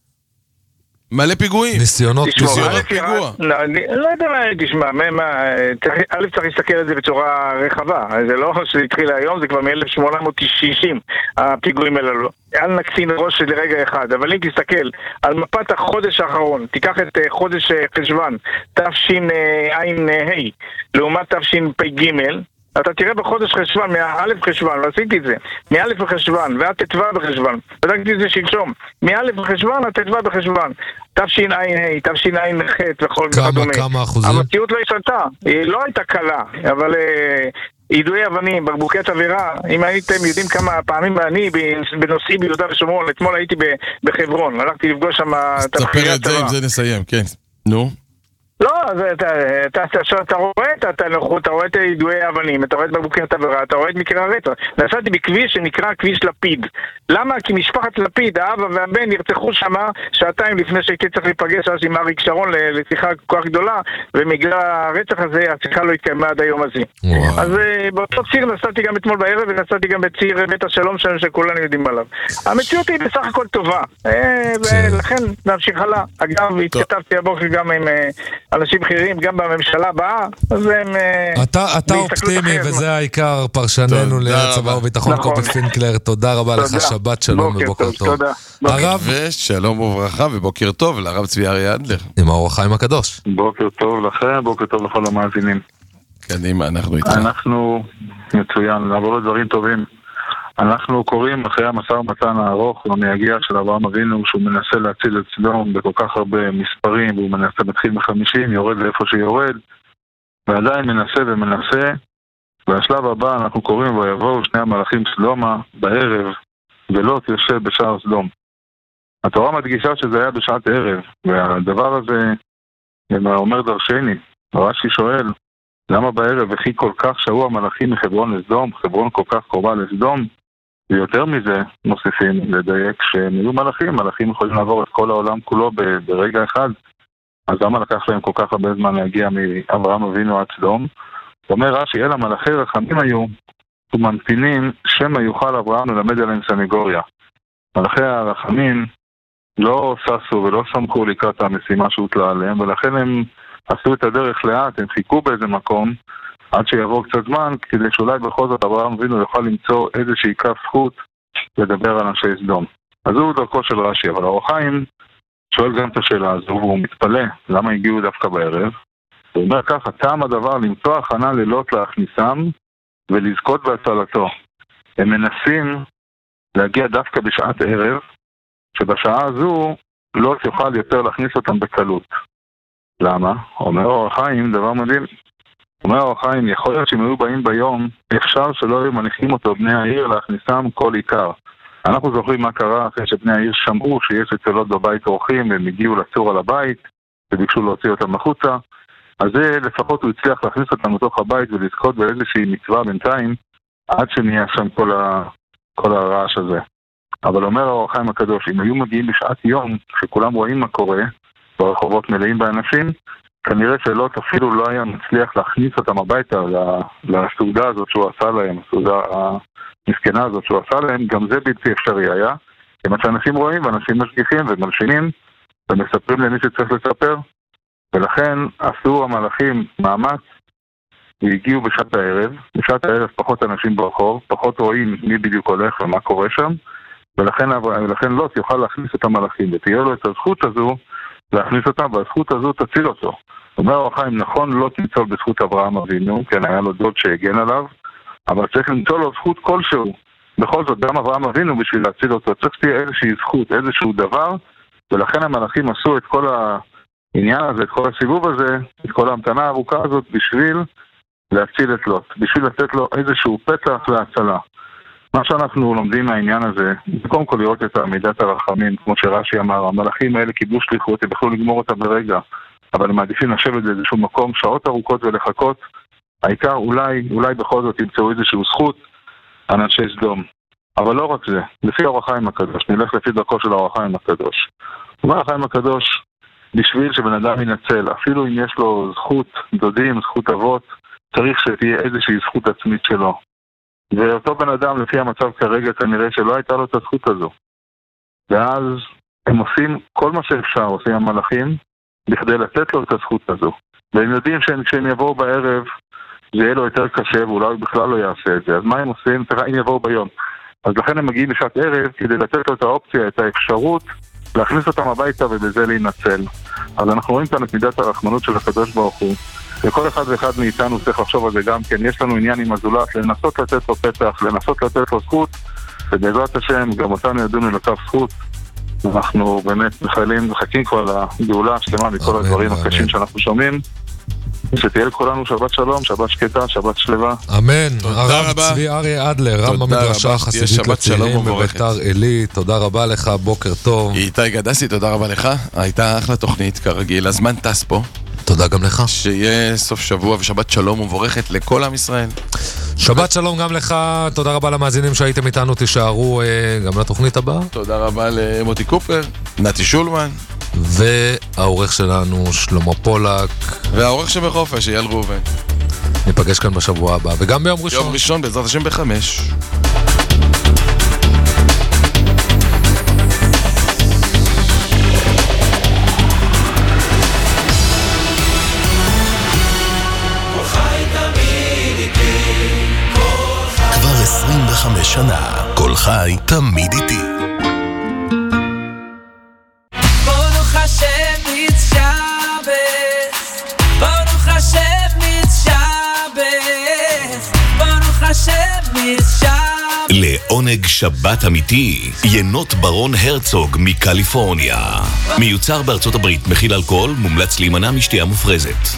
מלא פיגועים. ניסיונות פיגוע. לא יודע מה, תשמע, א' צריך להסתכל על זה בצורה רחבה. זה לא שהתחיל היום, זה כבר מ-1860, הפיגועים הללו. אל נקצין ראש לרגע אחד, אבל אם תסתכל על מפת החודש האחרון, תיקח את חודש חשבן, תשע"ה, לעומת תשפ"ג, אתה תראה בחודש חשבן, מא' חשבן, לא עשיתי את זה, מא' בחשבן ועד ט"ו בחשבן, בדקתי את זה שלשום, מא' בחשבן עד ט"ו בחשבן, תשע"ה, תשע"ח וכל דומה. כמה אחוזים? המציאות לא השתנתה, היא לא הייתה קלה, אבל יידויי אבנים, בקבוקי תבערה, אם הייתם יודעים כמה פעמים אני בנושאים ביהודה ושומרון, אתמול הייתי בחברון, הלכתי לפגוש שם את הבחירי הצבא. תספר את זה, אם זה נסיים, כן. נו. לא, אתה רואה את יידויי האבנים, אתה רואה את בקבוקי התבערה, אתה רואה את מקרה הרצח. נסעתי בכביש שנקרא כביש לפיד. למה? כי משפחת לפיד, האבא והבן נרצחו שמה שעתיים לפני שהייתי צריך להיפגש אז עם אריק שרון לשיחה כל כך גדולה, ובגלל הרצח הזה השיחה לא התקיימה עד היום הזה. אז באותו ציר נסעתי גם אתמול בערב, ונסעתי גם בציר בית השלום שלנו שכולנו יודעים עליו. המציאות היא בסך הכל טובה, ולכן נמשיך הלאה. אגב, התכתבתי הבוקר גם עם אנשים בכירים, גם בממשלה הבאה, אז הם... אתה אופטימי, וזה העיקר פרשננו לצבא וביטחון. קובי פינקלר, תודה רבה לך, שבת שלום ובוקר טוב. ושלום וברכה ובוקר טוב לרב צבי אריה אדלר. עם האור החיים הקדוש. בוקר טוב לכם, בוקר טוב לכל המאזינים. קדימה, אנחנו איתך. אנחנו מצוין, לעבור לדברים טובים. אנחנו קוראים אחרי המשא ומתן הארוך והמייגע של אברהם אבינו, שהוא מנסה להציל את סדום בכל כך הרבה מספרים, והוא מנסה מתחיל מ-50, יורד לאיפה שיורד, ועדיין מנסה ומנסה, והשלב הבא אנחנו קוראים ויבואו שני המלאכים סדומה בערב, ולוט יושב בשער סדום. התורה מדגישה שזה היה בשעת ערב, והדבר הזה אומר דרשני. רש"י שואל, למה בערב וכי כל כך שהו המלאכים מחברון לסדום, חברון כל כך קרובה לסדום, ויותר מזה מוסיפים לדייק שהם היו מלאכים יכולים לעבור את כל העולם כולו ברגע אחד, אז למה לקח להם כל כך הרבה זמן להגיע מאברהם אבינו עד סדום? אומר רש"י, אלא מלאכי רחמים היו וממתינים שמא יוכל אברהם ללמד עליהם סנגוריה. מלאכי הרחמים לא ששו ולא סמכו לקראת המשימה שהוטלה עליהם, ולכן הם עשו את הדרך לאט, הם חיכו באיזה מקום עד שיעבור קצת זמן, כדי שאולי בכל זאת אברהם אבינו יוכל למצוא איזושהי כף זכות לדבר על אנשי סדום. אז זו דרכו של רש"י, אבל האור החיים שואל גם את השאלה הזו, והוא מתפלא למה הגיעו דווקא בערב. הוא אומר ככה, טעם הדבר למצוא הכנה לילות להכניסם ולזכות בהצלתו. הם מנסים להגיע דווקא בשעת ערב, שבשעה הזו לא יוכל יותר להכניס אותם בקלות. למה? אומר אור החיים, דבר מדהים. אומר אור החיים, יכול להיות שהם היו באים ביום, אפשר שלא היו מניחים אותו בני העיר להכניסם כל עיקר. אנחנו זוכרים מה קרה אחרי שבני העיר שמעו שיש אצלות בבית אורחים, והם הגיעו לצור על הבית, וביקשו להוציא אותם החוצה. אז זה לפחות הוא הצליח להכניס אותם לתוך הבית ולזכות באיזושהי מצווה בינתיים, עד שנהיה שם כל הרעש הזה. אבל אומר אור החיים הקדוש, אם היו מגיעים בשעת יום, שכולם רואים מה קורה, ברחובות מלאים באנשים, כנראה שלוט אפילו לא היה מצליח להכניס אותם הביתה לסעודה הזאת שהוא עשה להם, הסעודה המסכנה הזאת שהוא עשה להם, גם זה בלתי אפשרי היה. כיוון שאנשים רואים ואנשים משגיחים ומלשינים ומספרים למי שצריך לספר, ולכן עשו המלאכים מאמץ והגיעו בשעת הערב. בשעת הערב פחות אנשים ברחוב, פחות רואים מי בדיוק הולך ומה קורה שם, ולכן לוט יוכל להכניס את המלאכים, ותהיה לו את הזכות הזו להכניס אותם, והזכות הזו תציל אותו. אומר אור החיים, נכון, לא תמצוא בזכות אברהם אבינו, כן, היה לו דוד שהגן עליו, אבל צריך למצוא לו זכות כלשהו. בכל זאת, גם אברהם אבינו בשביל להציל אותו, צריך שתהיה איזושהי זכות, איזשהו דבר, ולכן המלאכים עשו את כל העניין הזה, את כל הסיבוב הזה, את כל ההמתנה הארוכה הזאת, בשביל להציל את לוט, בשביל לתת לו איזשהו פתח להצלה. מה שאנחנו לומדים מהעניין הזה, זה קודם כל לראות את עמידת הרחמים, כמו שרש"י אמר, המלאכים האלה קיבלו שליחות, הם יכלו לגמור אותה ברגע, אבל הם מעדיפים לשבת באיזשהו מקום, שעות ארוכות ולחכות, העיקר אולי בכל זאת ימצאו איזשהו זכות, אנשי סדום. אבל לא רק זה, לפי אור החיים הקדוש, נלך לפי דרכו של אור החיים הקדוש. אור החיים הקדוש, בשביל שבן אדם ינצל, אפילו אם יש לו זכות דודים, זכות אבות, צריך שתהיה איזושהי זכות עצמית שלו. ואותו בן אדם, לפי המצב כרגע, כנראה שלא הייתה לו את הזכות הזו. ואז הם עושים כל מה שאפשר, עושים המלאכים, בכדי לתת לו את הזכות הזו. והם יודעים שכשהם יבואו בערב, זה יהיה לו יותר קשה, ואולי הוא בכלל לא יעשה את זה. אז מה הם עושים? אם יבואו ביום. אז לכן הם מגיעים בשעת ערב, כדי לתת לו את האופציה, את האפשרות, להכניס אותם הביתה ובזה להינצל. אז אנחנו רואים כאן את מידת הרחמנות של הקדוש ברוך הוא. וכל אחד ואחד מאיתנו צריך לחשוב על זה גם כן. יש לנו עניין עם הזולת, לנסות לתת לו פתח, לנסות לתת לו זכות, ובעזרת השם, גם אותנו ידענו לקו זכות. אנחנו באמת מחכים כבר לגאולה השלמה מכל הדברים הקשים שאנחנו שומעים. שתהיה לכולנו שבת שלום, שבת שקטה, שבת שלווה. אמן. הרב צבי אריה אדלר, רב המדרשה החסידית לצעירים בביתר עילית, תודה רבה לך, בוקר טוב. איתי גדסי, תודה רבה לך. הייתה אחלה תוכנית כרגיל, הזמן טס פה. תודה גם לך. שיהיה סוף שבוע ושבת שלום ומבורכת לכל עם ישראל. שבת שלום גם לך, תודה רבה למאזינים שהייתם איתנו, תישארו גם לתוכנית הבאה. תודה רבה למוטי קופר, נתי שולמן. והעורך שלנו שלמה פולק. והעורך שבחופש, אייל ראובן. ניפגש כאן בשבוע הבא, וגם ביום ראשון. יום ראשון בעזרת השם ב-5. כבר 25 שנה, כל חי תמיד איתי. לעונג שבת אמיתי, ינות ברון הרצוג מקליפורניה. מיוצר בארצות הברית, מכיל אלכוהול, מומלץ להימנע משתייה מופרזת.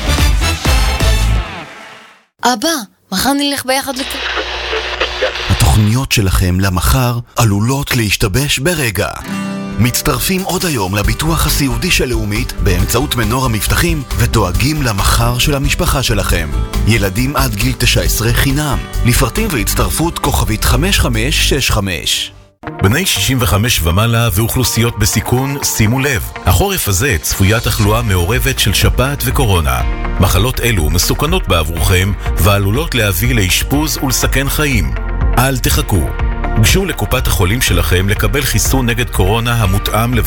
אבא, מחר נלך ביחד התוכניות שלכם למחר עלולות להשתבש ברגע. מצטרפים עוד היום לביטוח הסיעודי של לאומית באמצעות מנור המבטחים ודואגים למחר של המשפחה שלכם. ילדים עד גיל 19 חינם. לפרטים והצטרפות כוכבית 5565. בני 65 ומעלה ואוכלוסיות בסיכון, שימו לב, החורף הזה צפויה תחלואה מעורבת של שפעת וקורונה. מחלות אלו מסוכנות בעבורכם ועלולות להביא לאשפוז ולסכן חיים. אל תחכו. גשו לקופת החולים שלכם לקבל חיסון נגד קורונה המותאם